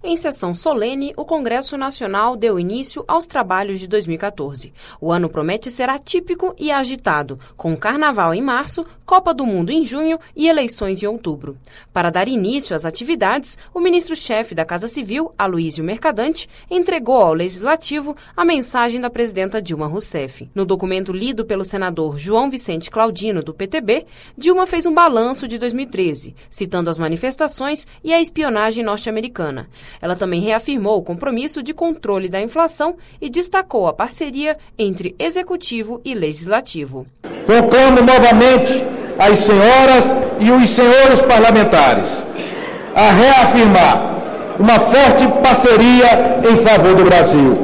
Em sessão solene, o Congresso Nacional deu início aos trabalhos de 2014. O ano promete ser atípico e agitado, com Carnaval em março, Copa do Mundo em junho e eleições em outubro. Para dar início às atividades, o ministro-chefe da Casa Civil, Aloysio Mercadante, entregou ao Legislativo a mensagem da presidenta Dilma Rousseff. No documento lido pelo senador João Vicente Claudino, do PTB, Dilma fez um balanço de 2013, citando as manifestações e a espionagem norte-americana. Ela também reafirmou o compromisso de controle da inflação e destacou a parceria entre Executivo e Legislativo. Conclamo novamente as senhoras e os senhores parlamentares a reafirmar uma forte parceria em favor do Brasil,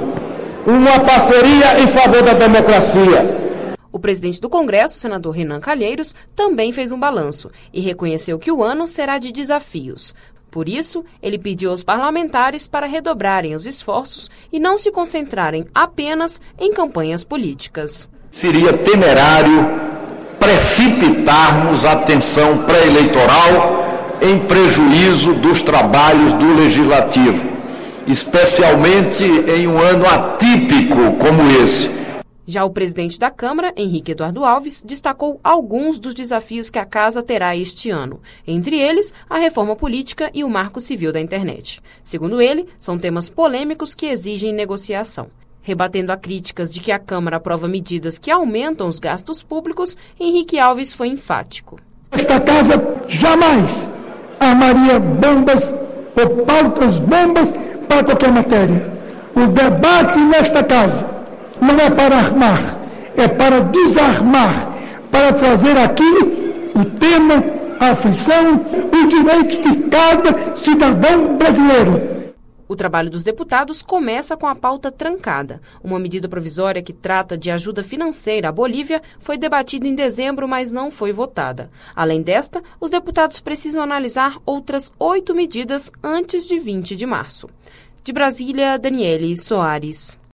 uma parceria em favor da democracia. O presidente do Congresso, senador Renan Calheiros, também fez um balanço e reconheceu que o ano será de desafios. Por isso, ele pediu aos parlamentares para redobrarem os esforços e não se concentrarem apenas em campanhas políticas. Seria temerário precipitarmos a tensão pré-eleitoral em prejuízo dos trabalhos do Legislativo, especialmente em um ano atípico como esse. Já o presidente da Câmara, Henrique Eduardo Alves, destacou alguns dos desafios que a Casa terá este ano. Entre eles, a reforma política e o marco civil da internet. Segundo ele, são temas polêmicos que exigem negociação. Rebatendo a críticas de que a Câmara aprova medidas que aumentam os gastos públicos, Henrique Alves foi enfático. Esta Casa jamais armaria bombas ou pautas bombas para qualquer matéria. O debate nesta Casa não é para armar, é para desarmar, para trazer aqui o tema, a aflição, os direitos de cada cidadão brasileiro. O trabalho dos deputados começa com a pauta trancada. Uma medida provisória que trata de ajuda financeira à Bolívia foi debatida em dezembro, mas não foi votada. Além desta, os deputados precisam analisar outras 8 medidas antes de 20 de março. De Brasília, Daniele Soares.